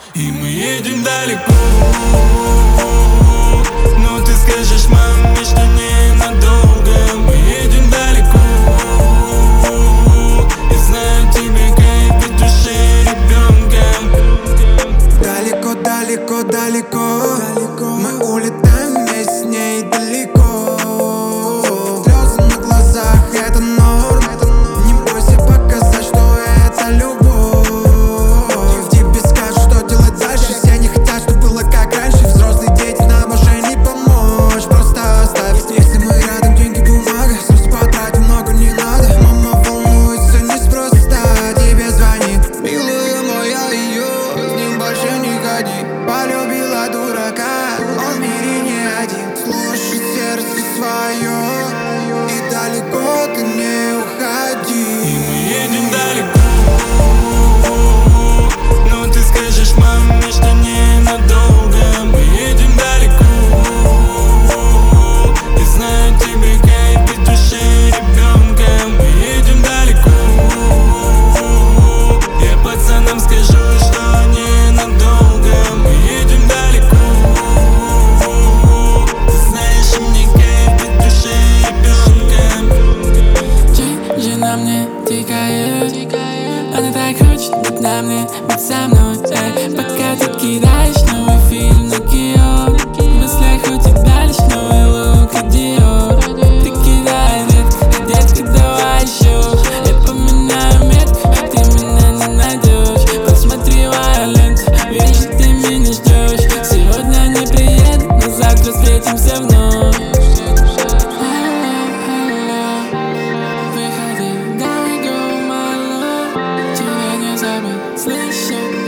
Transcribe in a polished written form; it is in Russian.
И мы едем далеко. Но ты скажешь маме, что ненадолго. Мы едем далеко. Я знаю, тебе кайф от души ребенка. Далеко, далеко, далеко мы улетаем вместе с ней далеко. Слезы на глазах — это норм. Не бойся показать, что это любовь. В тебе скажут, что делать дальше. Все не хотят, чтобы было как раньше. Взрослые дети нам уже не помочь. Просто оставь. Если мы рядом, деньги, бумага. Слезы потратим, много не надо. Мама волнуется неспроста. Тебе звонит: милая моя, ее с ним больше не ходи. Полюбила дурака, он в мире не один. Слушай сердце свое, и далеко ты не уходи. И мы едем далеко. Но ты скажешь маме, что ненадолго. Мы едем далеко. Я знаю, тебе кайф от души ребенка. Мы едем далеко. Я пацанам скажу, что ненадолго. Мы едем далеко. Ты знаешь, мне кайф от души ребенка. Жена мне тикает, она так хочет быть на мне, быть со мной, пока ты кидаешь новый фильм на Кио. В мыслях у тебя лишь новый лук и Диор. Ты кидай, детка, давай еще. Я поминаю метку, ты меня не найдешь. Посмотри мою ленту, вижу, ты меня ждешь. Сегодня не приеду, но завтра встретимся вновь. Выходи, давай go, my love. Тебя не забыть, слышу.